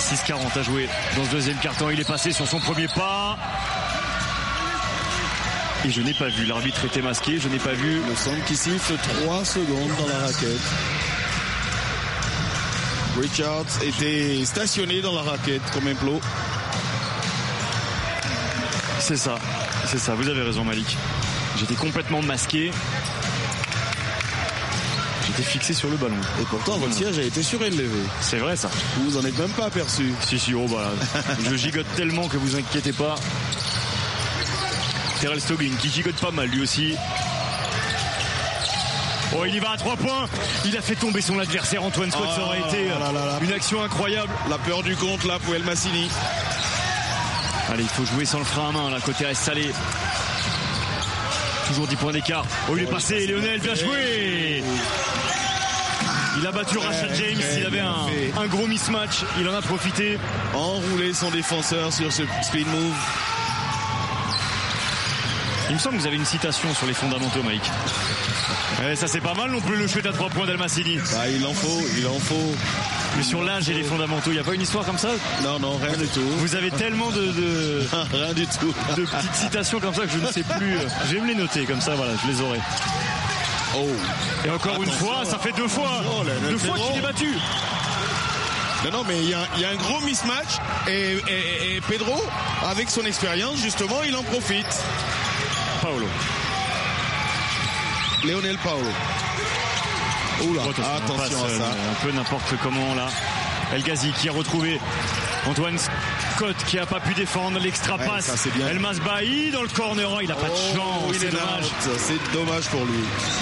6:40 à jouer dans ce deuxième quart-temps. Il est passé sur son premier pas. Et je n'ai pas vu, l'arbitre était masqué, je n'ai pas vu. Il me semble qu'il siffle 3 secondes dans la raquette. Richards était stationné dans la raquette comme un plot. C'est ça, vous avez raison Malik. J'étais complètement masqué. J'étais fixé sur le ballon. Et pourtant, votre siège a été surélevé. C'est vrai ça. Vous en êtes même pas aperçu. Si, oh bah, je gigote tellement que vous inquiétez pas. Terrell Stoglin qui gigote pas mal lui aussi. Oh, il y va à 3 points. Il a fait tomber son adversaire Antoine Scott. Ça aurait été une action incroyable. La peur du compte là pour El Massini. Allez, il faut jouer sans le frein à main là, côté AS Salé. Toujours 10 points d'écart. Oh, il est passé, Lionel, bien joué. Il a battu Rashad James, il avait un gros mismatch, il en a profité. Enroulé son défenseur sur ce spin move. Il me semble que vous avez une citation sur les fondamentaux, Mike. Ça c'est pas mal non plus le shoot à 3 points d'El Massini. Bah, il en faut. Mais sur l'âge et les fondamentaux, il n'y a pas une histoire comme ça? Non, rien du tout. Vous avez tellement rien du tout. De petites citations comme ça que je ne sais plus. Je vais me les noter comme ça, voilà, je les aurai. Oh. Et encore une fois, ça fait 2 fois. 2 fois qu'il est battu. Non, mais il y a un gros mismatch et Pedro, avec son expérience, justement, il en profite. Paolo. Lionel Paolo. Oula, attention à ça. Un peu n'importe comment là. El Ghazi qui a retrouvé Antoine Scott qui a pas pu défendre l'extra passe. El Masbahi dans le corner, il a pas de chance. C'est dommage. C'est dommage pour lui.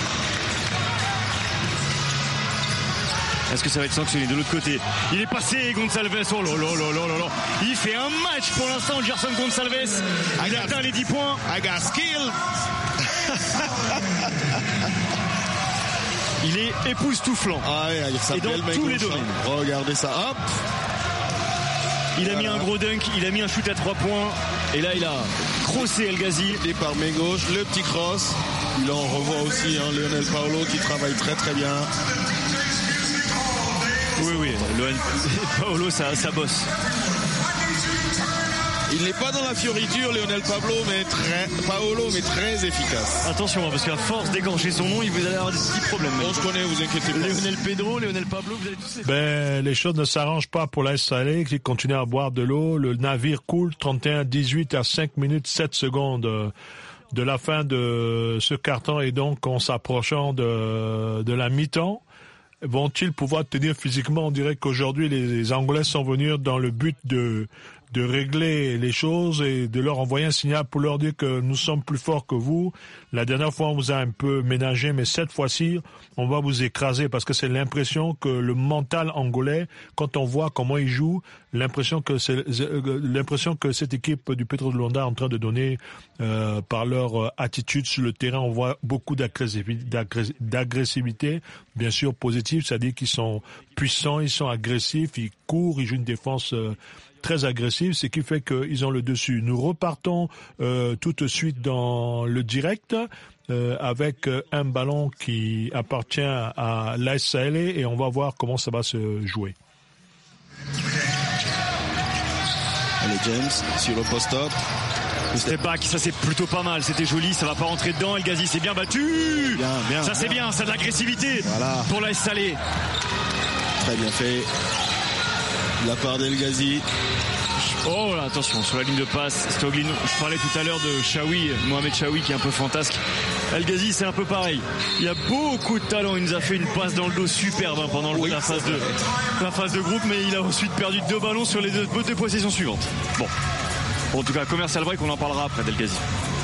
Est-ce que ça va être sanctionné de l'autre côté? Il est passé Gonçalves. Oh là là là là là. Il fait un match pour l'instant, Gerson Gonçalves. Il atteint les 10 points. I got skill. Il est époustouflant. Et dans tous les domaines. Regardez ça. Hop. Il a mis un gros dunk, il a mis un shoot à 3 points. Et là, il a crossé El Ghazi. Et par main gauche, le petit cross. Il en revoit aussi Lionel Paolo qui travaille très très bien. Oui. Paolo, ça bosse. Il n'est pas dans la fioriture, Lionel Paolo, mais très efficace. Attention, parce qu'à force d'égorger son nom, il vous allez avoir des petits problèmes. On se connaît, vous inquiétez pas. Lionel Pedro, Lionel Pablo, vous allez tous les... Les choses ne s'arrangent pas pour l'AS Salé qui continue à boire de l'eau. Le navire coule 31-18 à 5 minutes 7 secondes de la fin de ce carton et donc en s'approchant de la mi-temps. Vont-ils pouvoir tenir physiquement? On dirait qu'aujourd'hui les Anglais sont venus dans le but de régler les choses et de leur envoyer un signal pour leur dire que nous sommes plus forts que vous. La dernière fois, on vous a un peu ménagé, mais cette fois-ci, on va vous écraser parce que c'est l'impression que le mental angolais, quand on voit comment il joue, l'impression que cette équipe du Petro de Luanda est en train de donner par leur attitude sur le terrain. On voit beaucoup d'agressivité, bien sûr positive, c'est-à-dire qu'ils sont puissants, ils sont agressifs, ils courent, ils jouent une défense très agressive, ce qui fait qu'ils ont le dessus. Nous repartons tout de suite dans le direct avec un ballon qui appartient à l'AS Salé et on va voir comment ça va se jouer. Allez James sur le post-up. Le step back, ça c'est plutôt pas mal, c'était joli, ça va pas rentrer dedans. El Ghazi s'est bien battu. Bien, ça c'est bien, ça a de l'agressivité pour l'AS Salé. Très bien fait. De la part d'El Ghazi. Oh là, attention, sur la ligne de passe, Stoglin, je parlais tout à l'heure de Chaoui, Mohamed Chaoui qui est un peu fantasque. El Ghazi c'est un peu pareil. Il a beaucoup de talent, il nous a fait une passe dans le dos superbe pendant la phase de groupe, mais il a ensuite perdu 2 ballons sur les deux possessions suivantes. Bon, en tout cas, commercial break, on en parlera après d'El Ghazi.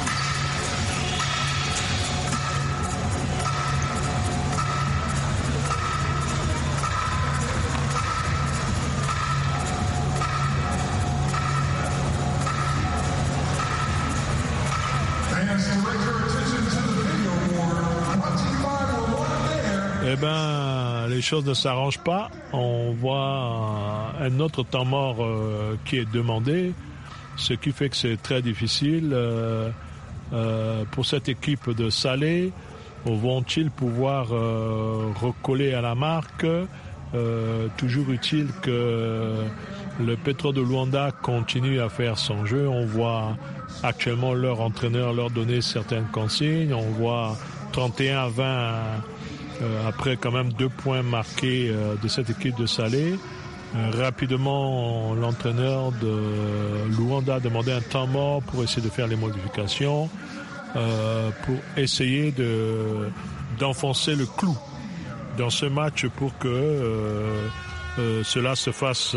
Les choses ne s'arrangent pas. On voit un autre temps mort qui est demandé, ce qui fait que c'est très difficile pour cette équipe de Salé. Vont-ils pouvoir recoller à la marque? Toujours utile que le Petro de Luanda continue à faire son jeu. On voit actuellement leur entraîneur leur donner certaines consignes. On voit 31-20 après quand même 2 points marqués de cette équipe de Salé. Rapidement, l'entraîneur de Luanda a demandé un temps mort pour essayer de faire les modifications, pour essayer d'enfoncer le clou dans ce match pour que cela se fasse,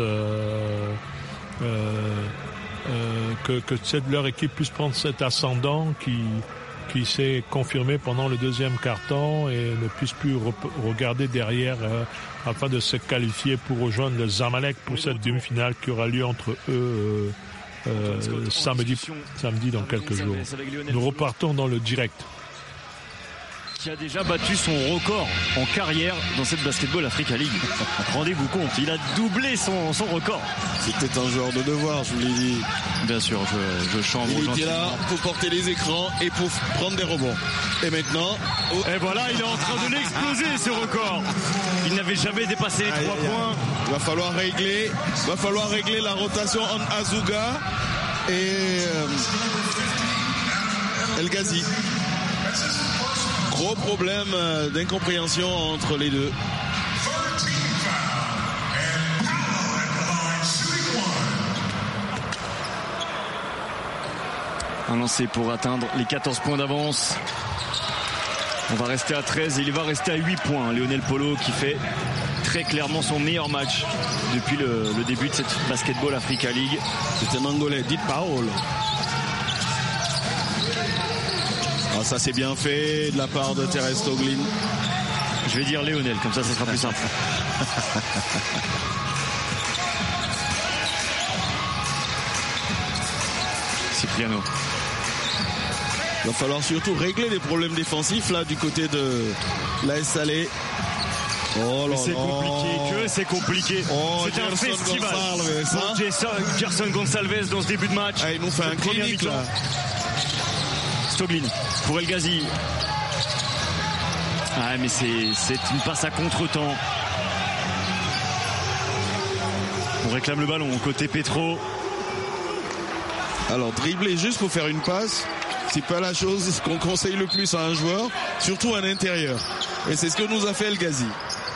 que leur équipe puisse prendre cet ascendant qui s'est confirmé pendant le deuxième quart-temps et ne puisse plus regarder derrière afin de se qualifier pour rejoindre le Zamalek pour cette demi-finale qui aura lieu entre eux samedi dans quelques jours. Nous repartons dans le direct. Qui a déjà battu son record en carrière dans cette Basketball Africa League. Rendez-vous compte, il a doublé son record. C'était un joueur de devoir, je vous l'ai dit. Bien sûr, je chante. Il était là pour porter les écrans et pour prendre des rebonds. Et maintenant... Et voilà, il est en train de l'exploser, ce record. Il n'avait jamais dépassé les 3 points. Il va falloir régler la rotation entre Azuga et El Ghazi. Gros problème d'incompréhension entre les deux. Un lancer pour atteindre les 14 points d'avance. On va rester à 13 et il va rester à 8 points. Lionel Polo qui fait très clairement son meilleur match depuis le début de cette Basketball Africa League. C'est un Angolais, dit Paolo. Ah, ça c'est bien fait de la part de Terrell Stoglin. Je vais dire Lionel, comme ça sera plus simple. Cipriano. Il va falloir surtout régler les problèmes défensifs là du côté de l'AS Salé. Oh là là. C'est compliqué. Oh, c'est un festival. Gerson Gonçalves dans ce début de match. Ah, il nous fait un clinique là. Stoglin pour El Ghazi. Ah, mais c'est une passe à contre-temps. On réclame le ballon côté Petro. Alors dribbler juste pour faire une passe, c'est pas la chose qu'on conseille le plus à un joueur, surtout à l'intérieur. Et c'est ce que nous a fait El Ghazi.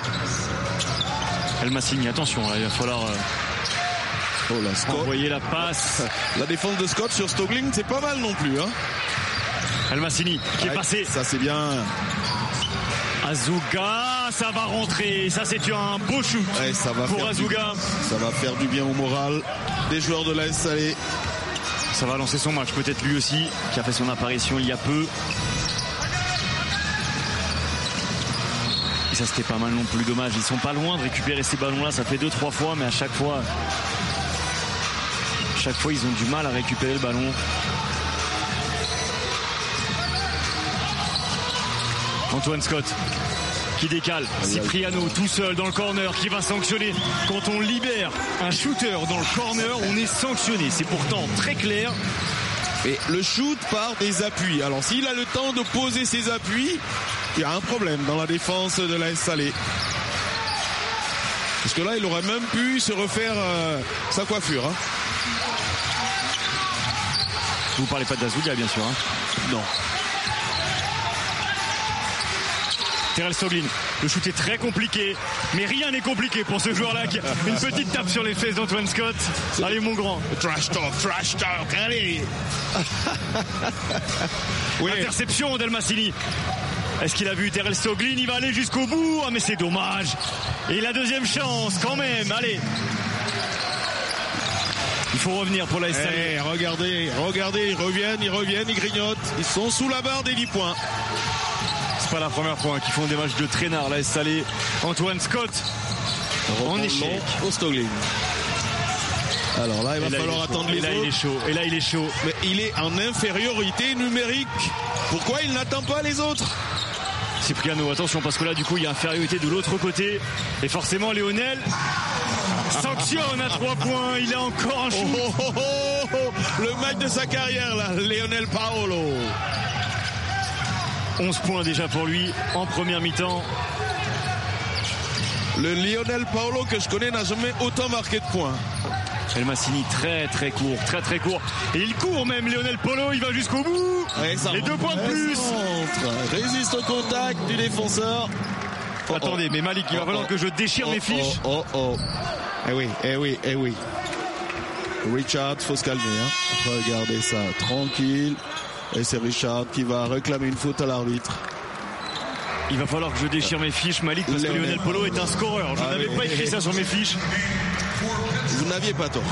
El Massini, attention, là, il va falloir envoyer la passe. La défense de Scott sur Stoglin, c'est pas mal non plus, hein. El Massini qui est passé. Ça c'est bien. Azuga, ça va rentrer. Ça c'est un beau shoot pour Azuga. Ça va faire du bien au moral des joueurs de l'AS Salé. Ça va lancer son match, peut-être lui aussi, qui a fait son apparition il y a peu. Et ça c'était pas mal non plus, dommage. Ils sont pas loin de récupérer ces ballons-là. Ça fait 2-3 fois, mais à chaque fois ils ont du mal à récupérer le ballon. Antoine Scott qui décale. Cipriano tout seul dans le corner qui va sanctionner. Quand on libère un shooter dans le corner, on est sanctionné. C'est pourtant très clair. Et le shoot part des appuis. Alors s'il a le temps de poser ses appuis, il y a un problème dans la défense de l'AS Salé. Parce que là, il aurait même pu se refaire sa coiffure. Hein. Vous parlez pas d'Azuga, bien sûr. Hein. Non. Terrell Stoglin, le shoot est très compliqué, mais rien n'est compliqué pour ce joueur-là qui a une petite tape sur les fesses d'Antoine Scott. Allez mon grand. Trash talk, allez. Oui. Interception d'El Massini. Est-ce qu'il a vu Terrell Stoglin? Il va aller jusqu'au bout. Ah mais c'est dommage. Et la deuxième chance quand même, allez. Il faut revenir pour la SAE. Regardez, ils reviennent, ils grignotent. Ils sont sous la barre des 10 points. C'est pas la première fois qu'ils font des matchs de traînard. La Salé, Antoine Scott en échec. Au Stoglin. Alors là, il va falloir attendre les autres. Et là, il est chaud. Mais il est en infériorité numérique. Pourquoi il n'attend pas les autres? Cipriano, attention, parce que là, du coup, il y a infériorité de l'autre côté. Et forcément, Lionel sanctionne à 3 points. Il a encore un shoot. Le match de sa carrière, là, Lionel Paolo. 11 points déjà pour lui en première mi-temps. Le Lionel Paolo que je connais n'a jamais autant marqué de points. El Massini très très court. Et il court même, Lionel Polo, il va jusqu'au bout. Ouais, les 2 points de plus. Résiste au contact du défenseur. Attendez, mais Malik, il va falloir que je déchire mes fiches. Eh oui. Richard, faut se calmer. Regardez ça, tranquille. Et c'est Richard qui va réclamer une faute à l'arbitre. Il va falloir que je déchire mes fiches, Malik, parce que Lionel Polo est un scoreur. Je n'avais pas écrit ça sur mes fiches. Vous n'aviez pas tort.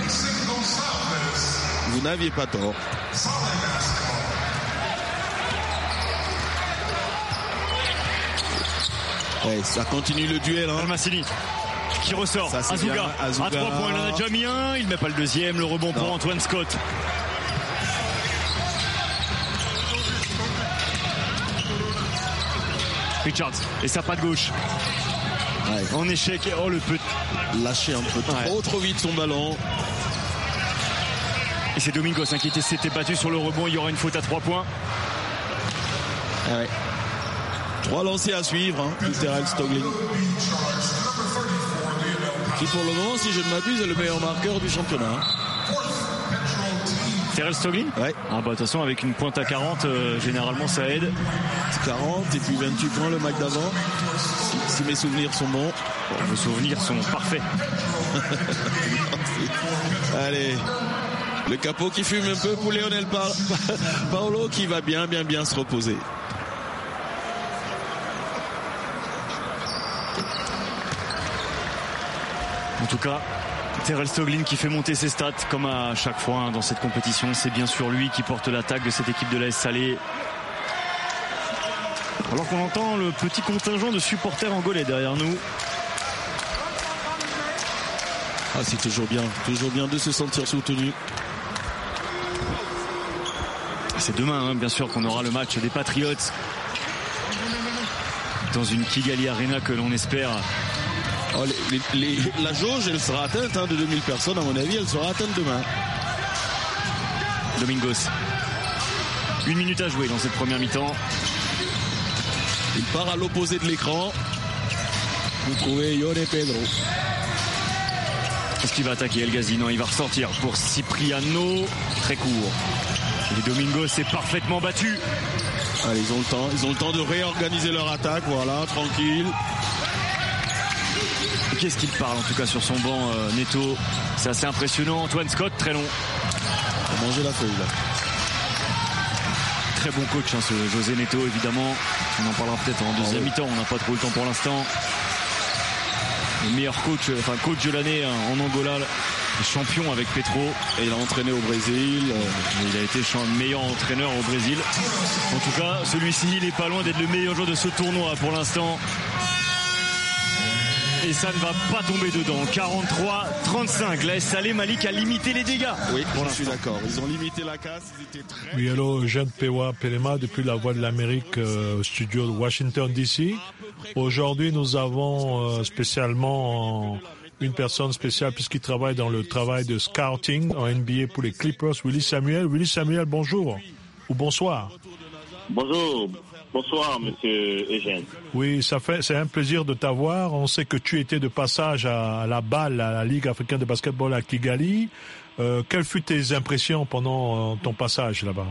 Ouais, ça continue le duel. El Massini qui ressort. Azuga à 3 points. Il en a déjà mis un. Il met pas le deuxième. Le rebond pour Antoine Scott. Richards et sa patte gauche. Ouais. En échec. Oh, le peut lâcher un peu trop vite son ballon. Et c'est Domingos qui s'était battu sur le rebond. Il y aura une faute à 3 points. Ouais. 3 lancers à suivre de Terrell Stoglin. Qui pour le moment, si je ne m'abuse, est le meilleur marqueur du championnat. Terrell Stoglin ? Ouais. De toute façon, avec une pointe à 40, généralement ça aide. 40 et puis 28 points le match d'avant. Si mes souvenirs sont bons. Vos souvenirs sont parfaits. Allez. Le capot qui fume un peu pour Lionel Paolo qui va bien se reposer. En tout cas, Terrell Stoglin qui fait monter ses stats comme à chaque fois dans cette compétition. C'est bien sûr lui qui porte l'attaque de cette équipe de l'AS Salé. Alors qu'on entend le petit contingent de supporters angolais derrière nous. C'est toujours bien de se sentir soutenu. C'est demain, bien sûr, qu'on aura le match des Patriots dans une Kigali Arena que l'on espère. La jauge, elle sera atteinte de 2000 personnes, à mon avis, elle sera atteinte demain. Domingos. 1 minute à jouer dans cette première mi-temps. Il part à l'opposé de l'écran. Vous trouvez Yone Pedro. Est-ce qu'il va attaquer El Ghazi? Non, il va ressortir pour Cipriano. Très court. Et Domingos s'est parfaitement battu. Allez, ils ont le temps de réorganiser leur attaque. Voilà, tranquille. Qu'est-ce qu'il parle en tout cas sur son banc, Neto? C'est assez impressionnant. Antoine Scott, très long. On va manger la feuille là. Très bon coach, ce José Neto, évidemment. On en parlera peut-être en deuxième mi-temps. On n'a pas trop le temps pour l'instant. Le meilleur coach, coach de l'année en Angola, champion avec Petro. Et il a entraîné au Brésil. Il a été meilleur entraîneur au Brésil. En tout cas, celui-ci, il n'est pas loin d'être le meilleur joueur de ce tournoi pour l'instant. Et ça ne va pas tomber dedans. 43-35. L'AS Salé, Malik a limité les dégâts. Oui, je suis d'accord. Ils ont limité la casse. Ils étaient très... Oui, allô, Jean Pewa Pelema depuis la Voix de l'Amérique, studio de Washington DC. Aujourd'hui, nous avons spécialement une personne spéciale puisqu'il travaille dans le travail de scouting en NBA pour les Clippers, Willy Samuel. Willy Samuel, bonjour ou bonsoir. Bonjour. Bonsoir, monsieur Eugène. Oui, c'est un plaisir de t'avoir. On sait que tu étais de passage à la BAL, à la Ligue africaine de basketball à Kigali. Quelles furent tes impressions pendant ton passage là-bas?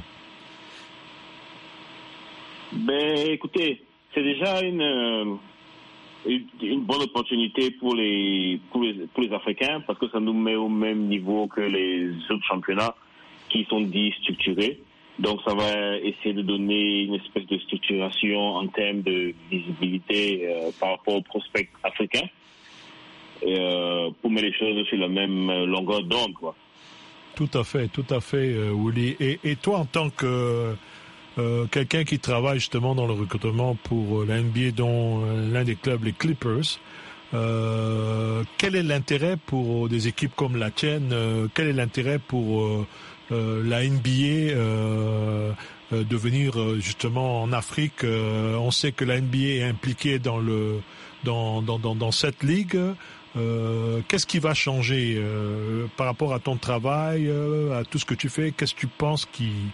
Écoutez, c'est déjà une bonne opportunité pour les Africains parce que ça nous met au même niveau que les autres championnats qui sont dits structurés. Donc ça va essayer de donner une espèce de structuration en termes de visibilité par rapport aux prospects africains pour mettre les choses sur la même longueur d'onde, quoi. Tout à fait, Willy. Et toi, en tant que quelqu'un qui travaille justement dans le recrutement pour la NBA, dont l'un des clubs, les Clippers, quel est l'intérêt pour des équipes comme la tienne? Quel est l'intérêt pour la NBA de venir justement en Afrique? On sait que la NBA est impliquée dans cette ligue. Qu'est-ce qui va changer par rapport à ton travail, à tout ce que tu fais? Qu'est-ce que tu penses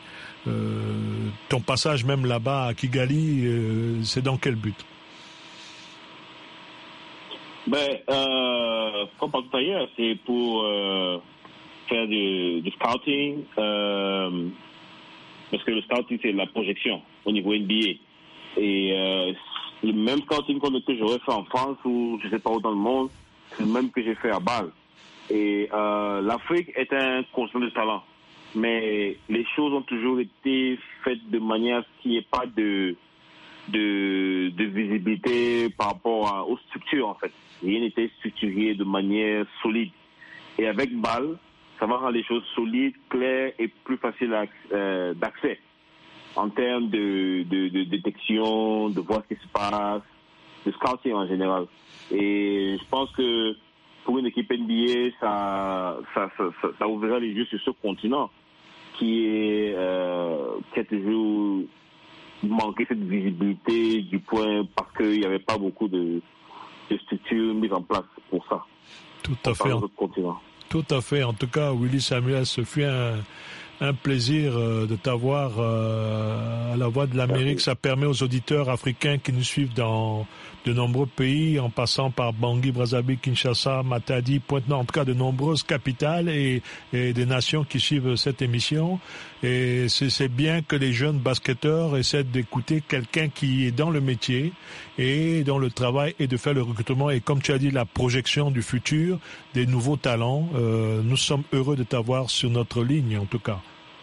ton passage même là-bas à Kigali, c'est dans quel but? Comme partout ailleurs, c'est pour faire du scouting, parce que le scouting, c'est la projection au niveau NBA. Et le même scouting que j'aurais fait en France ou je sais pas où dans le monde, c'est le même que j'ai fait à Bâle. Et l'Afrique est un continent de talent. Mais les choses ont toujours été faites de manière qu'il n'y ait pas de visibilité par rapport aux structures, en fait. Rien n'était structuré de manière solide. Et avec Bâle, ça va rendre les choses solides, claires et plus faciles d'accès en termes de détection, de voir ce qui se passe, de scouting en général. Et je pense que pour une équipe NBA, ça ouvrira les yeux sur ce continent qui a toujours manqué cette visibilité du point parce qu'il n'y avait pas beaucoup de structures mises en place pour ça. Tout à fait. Tout à fait. En tout cas, Willy Samuel, ce fut un plaisir de t'avoir à la Voix de l'Amérique. Ça permet aux auditeurs africains qui nous suivent dans de nombreux pays, en passant par Bangui, Brazzaville, Kinshasa, Matadi, Pointe-Noire, en tout cas de nombreuses capitales et des nations qui suivent cette émission. Et c'est bien que les jeunes basketteurs essaient d'écouter quelqu'un qui est dans le métier et dans le travail et de faire le recrutement et, comme tu as dit, la projection du futur, des nouveaux talents. Nous sommes heureux de t'avoir sur notre ligne, en tout cas.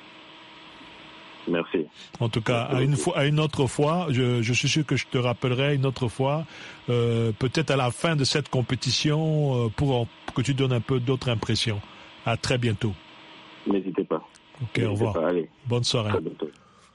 Merci. En tout cas, à une autre fois, je suis sûr que je te rappellerai une autre fois, peut-être à la fin de cette compétition, pour que tu donnes un peu d'autres impressions. À très bientôt. N'hésitez pas. Ok, au revoir. Allez. Bonne soirée. Très bientôt.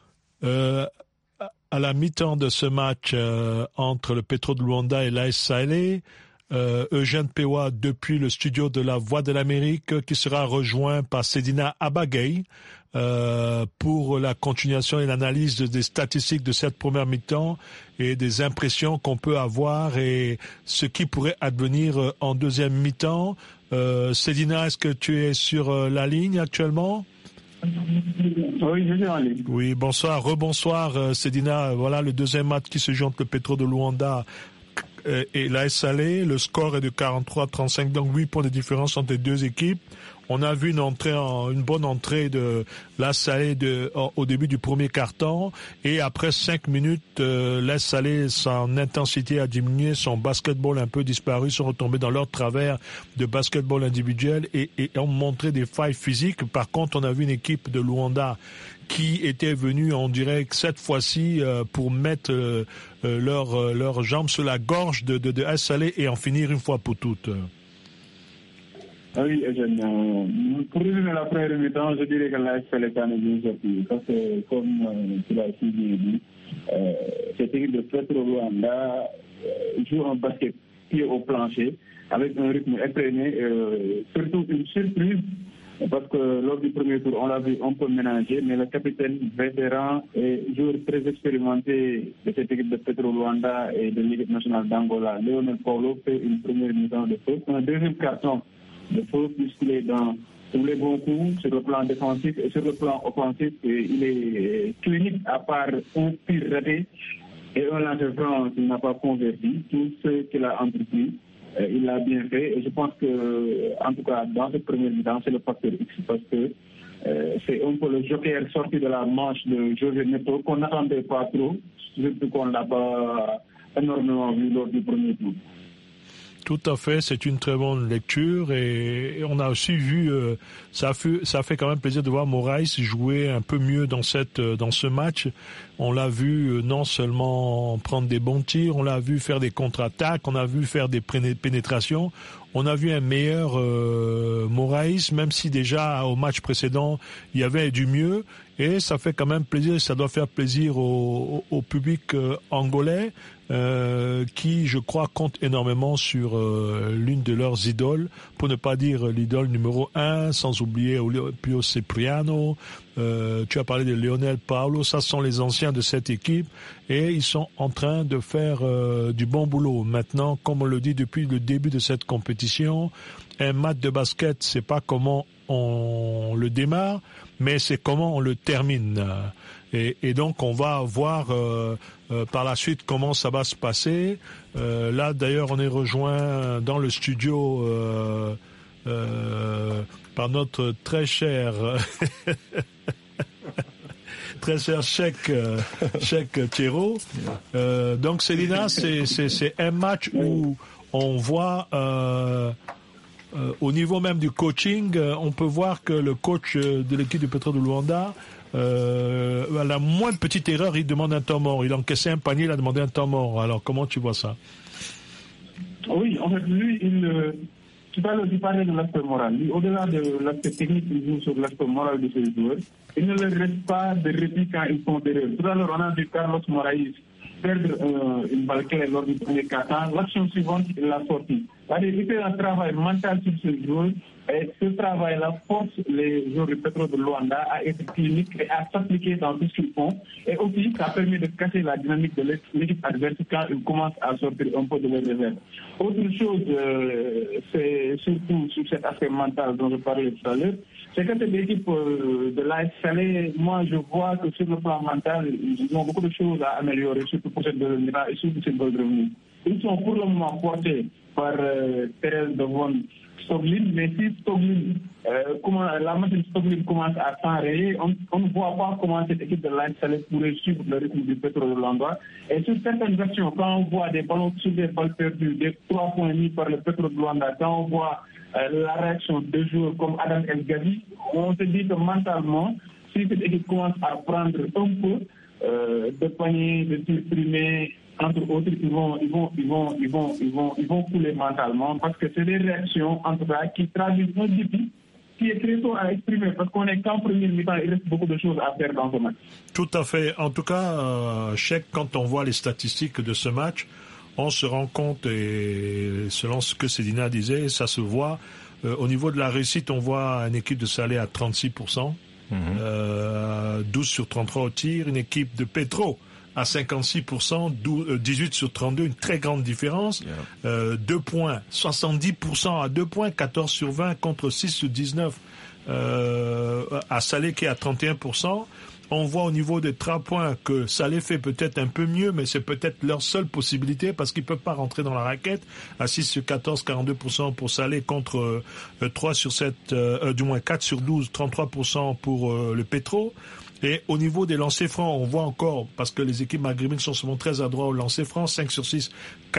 À la mi-temps de ce match entre le Petro de Luanda et l'AS Salé, Eugène Pewa depuis le studio de la Voix de l'Amérique qui sera rejoint par Sedina Abagay pour la continuation et l'analyse des statistiques de cette première mi-temps et des impressions qu'on peut avoir et ce qui pourrait advenir en deuxième mi-temps. Sedina, est-ce que tu es sur la ligne actuellement? Oui, je suis en ligne. Oui, bonsoir, rebonsoir Sedina. Voilà le deuxième match qui se joue entre le Petro de Luanda et l'AS Salé. Le score est de 43-35, donc 8 points de différence entre les deux équipes. On a vu une bonne entrée de l'AS Salé au début du premier quart-temps et après 5 minutes, l'AS Salé, son intensité a diminué, son basketball a un peu disparu, sont retombés dans leur travers de basketball individuel et ont montré des failles physiques. Par contre, on a vu une équipe de Luanda qui était venue, on dirait, cette fois-ci pour mettre leurs jambes sur la gorge de AS Salé et en finir une fois pour toutes. Oui, Eugène. Pour résumer la première mi-temps, je dirais que l'AS Salé est bien sorti. Parce que, comme tu l'as si bien dit, cette équipe de Petro Luanda joue un basket pied au plancher, avec un rythme effréné, surtout une surprise, parce que lors du premier tour, on l'a vu un peu ménager, mais le capitaine vétéran et joueur très expérimenté de cette équipe de Petro Luanda et de l'équipe nationale d'Angola, Lionel Paulo, fait une première mi-temps de faute. Un deuxième carton de faute, puisqu'il est dans tous les bons coups sur le plan défensif et sur le plan offensif. Il est clinique à part un tir raté et un lancer franc qui n'a pas converti. Tout ce qu'il a entrepris, il l'a bien fait. Et je pense que, en tout cas, dans cette première mi-temps, c'est le facteur X parce que c'est un peu le joker sorti de la manche de José Neto qu'on n'attendait pas trop, surtout qu'on ne l'a pas énormément vu lors du premier tour. Tout à fait, c'est une très bonne lecture et on a aussi vu, ça fait quand même plaisir de voir Moraes jouer un peu mieux dans ce match. On l'a vu non seulement prendre des bons tirs, on l'a vu faire des contre-attaques, on a vu faire des pénétrations. On a vu un meilleur Moraes, même si déjà au match précédent il y avait du mieux. Et ça fait quand même plaisir, ça doit faire plaisir au public angolais qui, je crois, compte énormément sur l'une de leurs idoles, pour ne pas dire l'idole numéro 1, sans oublier Pio Cipriano. Tu as parlé de Lionel Paulo, ça sont les anciens de cette équipe et ils sont en train de faire du bon boulot. Maintenant, comme on le dit depuis le début de cette compétition, un match de basket, c'est pas comment on le démarre, mais c'est comment on le termine. Et donc on va voir par la suite comment ça va se passer. Là d'ailleurs on est rejoint dans le studio par notre très cher Cheikh Thiero. Donc Célina, c'est un match où on voit au niveau même du coaching, on peut voir que le coach de l'équipe du Petro de Luanda, à la moindre petite erreur, il demande un temps mort. Il a encaissé un panier, il a demandé un temps mort. Alors comment tu vois ça? Oui, en fait, lui, tu parlais de l'aspect moral. Lui, au-delà de l'aspect technique, il joue sur l'aspect moral de ses joueurs. Il ne leur reste pas de répit quand ils font des erreurs. Tout à l'heure, on a vu Carlos Moraes perdre une balle clé lors du premier quart-temps. L'action suivante, il l'a sorti. Il fait un travail mental sur ce joueur. Et ce travail-là force les joueurs du Petro de Luanda à être cliniques et à s'appliquer dans tout ce qu'ils font. Et aussi, ça permet de casser la dynamique de l'équipe adverse quand ils commencent à sortir un peu de leurs réserves. Autre chose, c'est surtout sur cet aspect mental dont je parlais tout à l'heure, c'est que cette équipe de l'AS Salé, moi je vois que sur le plan mental, ils ont beaucoup de choses à améliorer, surtout pour cette deuxième mi-temps et surtout cette bonne revenue. Ils sont pour le moment portés par Thérèse Devon Stoglin, mais si Stoglin, la machine Stoglin commence à s'enrayer, on ne voit pas comment cette équipe de l'AS Salé pourrait suivre le rythme du Petro de Luanda. Et sur certaines actions, quand on voit des ballons sur des balles perdues, des 3 points mis par le Petro de Luanda, quand on voit la réaction de joueurs comme Adam El Ghazi, on se dit que mentalement, si cette équipe commence à prendre un peu de panier, de tirs primés, entre autres, ils vont couler mentalement parce que c'est des réactions, en tout cas, qui traduisent un défi qui est très tôt à exprimer parce qu'on est qu'en première mi-temps, il reste beaucoup de choses à faire dans ce match. Tout à fait. En tout cas, Cheikh, quand on voit les statistiques de ce match, on se rend compte, et selon ce que Célina disait, ça se voit. Au niveau de la réussite, on voit une équipe de Salé à 36%, 12 sur 33 au tir, une équipe de Petro à 56%, 18 sur 32, une très grande différence. 2 points, 70% à 2 points, 14 sur 20 contre 6 sur 19 à Salé qui est à 31%. On voit au niveau des 3 points que Salé fait peut-être un peu mieux, mais c'est peut-être leur seule possibilité parce qu'ils peuvent pas rentrer dans la raquette. À 6 sur 14, 42% pour Salé contre 3 sur 7, du moins 4 sur 12, 33% pour le Petro. Et au niveau des lancers francs, on voit encore, parce que les équipes maghrébines sont souvent très adroits au lancer franc, 5 sur 6,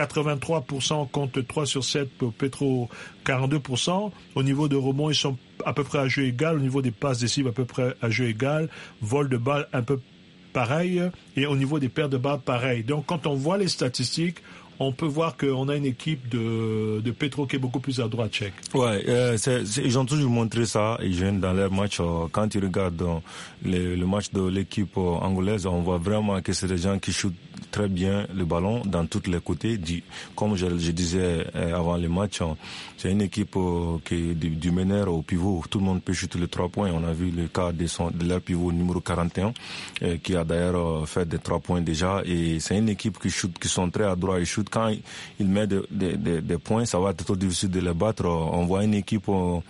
83% contre 3 sur 7 pour Petro, 42%. Au niveau de rebond, ils sont à peu près à jeu égal. Au niveau des passes décisives, à peu près à jeu égal. Vol de balle, un peu pareil. Et au niveau des pertes de balles, pareil. Donc, quand on voit les statistiques, on peut voir qu'on a une équipe de Petro qui est beaucoup plus à droite, Cheikh. Ouais, ils ont toujours montré ça, ils jouent dans leur match. Quand tu regardes le match de l'équipe angolaise, on voit vraiment que c'est des gens qui shootent très bien le ballon dans tous les côtés. Comme je disais avant le match, c'est une équipe qui du meneur au pivot. Tout le monde peut shooter les 3 points. On a vu le cas de leur pivot numéro 41, qui a d'ailleurs fait des 3 points déjà. Et c'est une équipe qui sont très à droite et shoot. Quand il met des points, ça va être trop difficile de les battre. On voit une équipe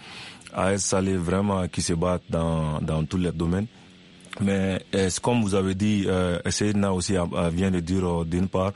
AS Salé vraiment qui se bat dans tous les domaines. Mais comme vous avez dit, Seydina aussi vient de dire d'une part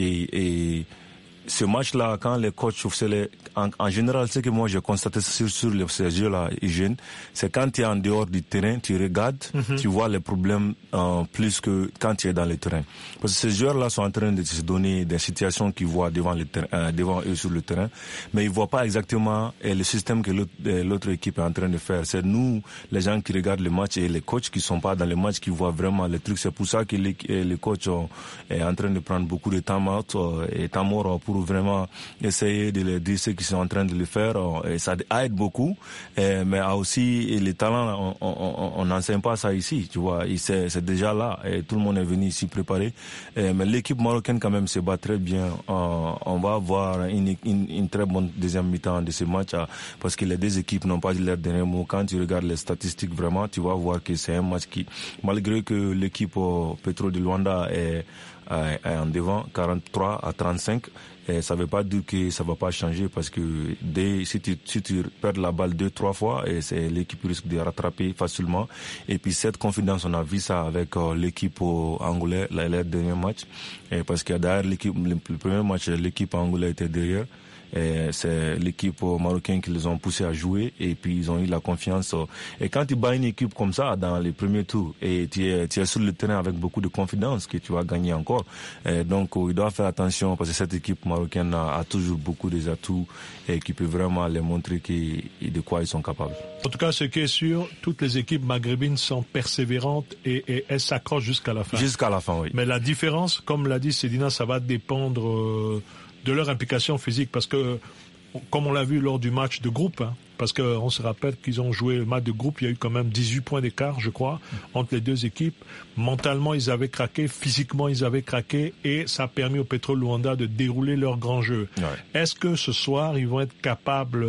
que ce match-là, quand les coachs en général, ce que moi j'ai constaté sur ces jeux-là, c'est quand tu es en dehors du terrain, tu regardes, tu vois les problèmes plus que quand tu es dans le terrain. Parce que ces joueurs-là sont en train de se donner des situations qu'ils voient devant eux sur le terrain, mais ils voient pas exactement le système que l'autre équipe est en train de faire. C'est nous, les gens qui regardent le match et les coachs qui sont pas dans le match qui voient vraiment les trucs. C'est pour ça que le coach est en train de prendre beaucoup de temps mort pour vraiment essayer de leur dire ce qu'ils sont en train de le faire, et ça aide beaucoup, mais aussi les talents, on n'enseigne pas ça ici, tu vois, c'est déjà là, et tout le monde est venu ici préparer, mais l'équipe marocaine quand même se bat très bien. On va avoir une très bonne deuxième mi-temps de ce match, parce que les deux équipes n'ont pas dit leur dernier mot. Quand tu regardes les statistiques, vraiment, tu vas voir que c'est un match qui, malgré que l'équipe Petro de Luanda en devant, 43-35. Et ça veut pas dire que ça va pas changer parce que si tu perds la balle 2-3 fois, et c'est l'équipe risque de rattraper facilement. Et puis cette confidence, on a vu ça avec l'équipe angolaise, leur dernier match. Et parce que derrière le premier match, l'équipe angolaise était derrière. Et c'est l'équipe marocaine qui les ont poussés à jouer et puis ils ont eu la confiance. Et quand tu bats une équipe comme ça dans les premiers tours et tu es sur le terrain avec beaucoup de confiance que tu vas gagner encore, et donc il doit faire attention parce que cette équipe marocaine a toujours beaucoup des atouts et qui peut vraiment les montrer de quoi ils sont capables. En tout cas, ce qui est sûr, toutes les équipes maghrébines sont persévérantes et elles s'accrochent jusqu'à la fin. Jusqu'à la fin, oui. Mais la différence, comme l'a dit Sedina, ça va dépendre de leur implication physique, parce que, comme on l'a vu lors du match de groupe, parce qu'on se rappelle qu'ils ont joué le match de groupe, il y a eu quand même 18 points d'écart, je crois, entre les deux équipes. Mentalement, ils avaient craqué, physiquement, ils avaient craqué, et ça a permis au Petro Luanda de dérouler leur grand jeu. Ouais. Est-ce que ce soir, ils vont être capables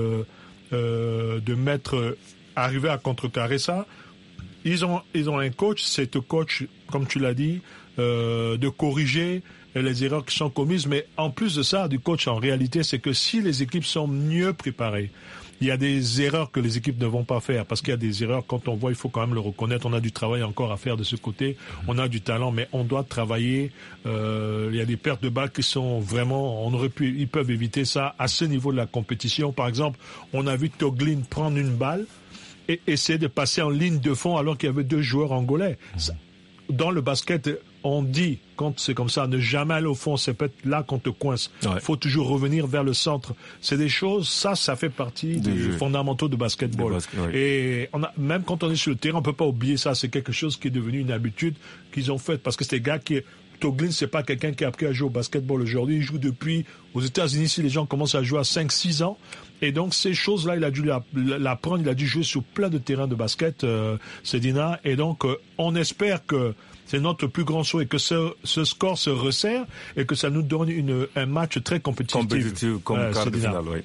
arriver à contrecarrer ça? Ils ont un coach, c'est un coach, comme tu l'as dit, de corriger les erreurs qui sont commises, mais en plus de ça, du coach, en réalité, c'est que si les équipes sont mieux préparées, il y a des erreurs que les équipes ne vont pas faire, parce qu'il y a des erreurs, quand on voit, il faut quand même le reconnaître, on a du travail encore à faire de ce côté, on a du talent, mais on doit travailler, il y a des pertes de balles qui sont vraiment, ils peuvent éviter ça à ce niveau de la compétition. Par exemple, on a vu Toglin prendre une balle et essayer de passer en ligne de fond alors qu'il y avait 2 joueurs angolais. Dans le basket, on dit, quand c'est comme ça, ne jamais aller au fond, c'est peut-être là qu'on te coince. Il faut toujours revenir vers le centre. C'est des choses, ça fait partie des fondamentaux de basketball. Et même quand on est sur le terrain, on peut pas oublier ça. C'est quelque chose qui est devenu une habitude qu'ils ont faite, parce que c'est des gars Toglin, c'est pas quelqu'un qui a appris à jouer au basketball aujourd'hui. Il joue depuis, aux États-Unis, si les gens commencent à jouer à 5-6 ans. Et donc, ces choses-là, il a dû l'apprendre, il a dû jouer sur plein de terrains de basket, Sedina. Et donc, on espère que c'est notre plus grand souhait, que ce score se resserre et que ça nous donne un match très compétitif. Compétitif comme quart de finale, oui.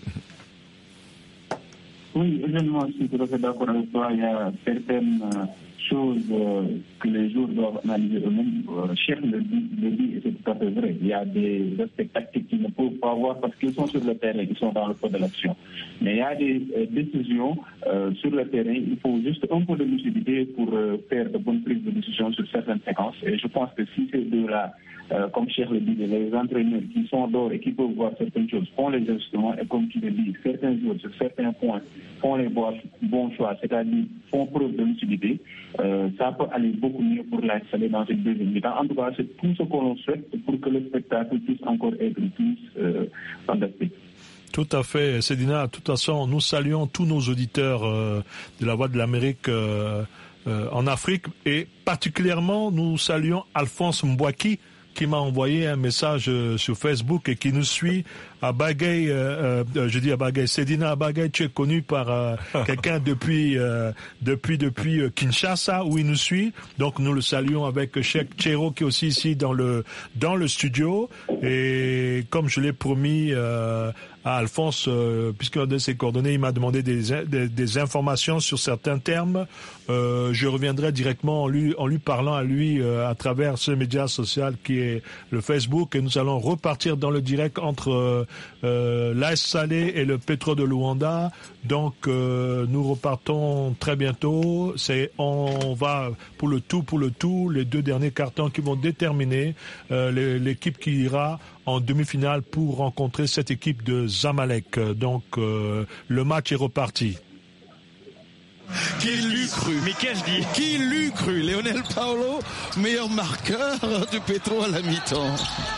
Oui, évidemment, je suis tout à fait d'accord avec toi. Il y a certaines choses que les joueurs doivent analyser eux-mêmes. Cheikh le dit, et c'est tout à fait vrai. Il y a des aspects tactiques qu'ils ne peuvent pas voir parce qu'ils sont sur le terrain, ils sont dans le feu de l'action. Mais il y a des décisions sur le terrain. Il faut juste un peu de lucidité pour faire de bonnes prises de décision sur certaines séquences. Et je pense que si ces deux-là, comme Cheikh le dit, les entraîneurs qui sont dehors et qui peuvent voir certaines choses font les ajustements, et comme tu le dis, certains joueurs sur certains points font les bons choix, c'est-à-dire font preuve de lucidité, ça peut aller beaucoup mieux pour l'installer dans cette deuxième mi-temps. En tout cas, c'est tout ce que l'on souhaite pour que le spectacle puisse encore être plus fantastique. Tout à fait, Sedina. De toute façon, nous saluons tous nos auditeurs de la Voix de l'Amérique en Afrique, et particulièrement nous saluons Alphonse Mbouaki, qui m'a envoyé un message sur Facebook et qui nous suit à Bagaye. Je dis à Bagaye, Sedina à Bagaye, tu es connu par quelqu'un depuis Kinshasa, où il nous suit. Donc nous le saluons avec Cheikh Tchero, qui est aussi ici dans le studio. Et comme je l'ai promis à Alphonse, puisqu'il a donné ses coordonnées, il m'a demandé des informations sur certains termes. Je reviendrai directement en lui parlant à lui à travers ce média social qui est le Facebook, et nous allons repartir dans le direct entre l'AS Salé et le Petro de Luanda. Donc nous repartons très bientôt. On va pour le tout, les 2 derniers cartons qui vont déterminer l'équipe qui ira en demi-finale pour rencontrer cette équipe de Zamalek. Donc le match est reparti. Qui l'eût cru? Mais qu'ai-je dit? Qui l'eût cru? Lionel Paolo, meilleur marqueur du Petro à la mi-temps.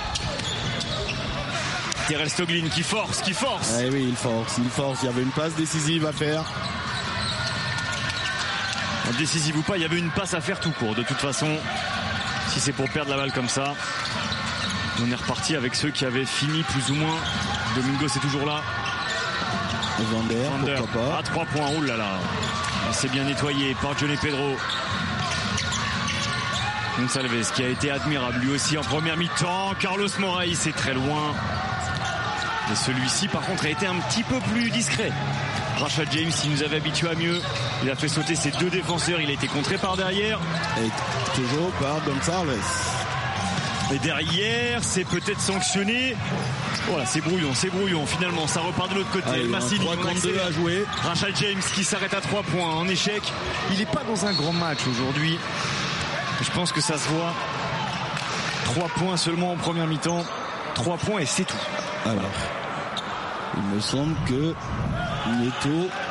Terrell Stoglin qui force. Eh oui, il force. Il y avait une passe décisive à faire. Décisive ou pas, il y avait une passe à faire tout court. De toute façon, si c'est pour perdre la balle comme ça, on est reparti avec ceux qui avaient fini plus ou moins. Domingo, c'est toujours là. Vander, pourquoi pas. À 3 points, oh là là. C'est bien nettoyé par Johnny Pedro. Gonçalves qui a été admirable lui aussi en première mi-temps. Carlos Moraes, c'est très loin. Et celui-ci, par contre, a été un petit peu plus discret. Rashad James, il nous avait habitué à mieux. Il a fait sauter ses 2 défenseurs. Il a été contré par derrière. Et toujours par Gonçalves. Et derrière, c'est peut-être sanctionné. Voilà, c'est brouillon. Finalement, ça repart de l'autre côté. El Massini, 3-32 à jouer. Rachel James qui s'arrête à 3 points en échec. Il n'est pas dans un grand match aujourd'hui. Je pense que ça se voit. 3 points seulement en première mi-temps. 3 points et c'est tout. Alors, il me semble que Nieto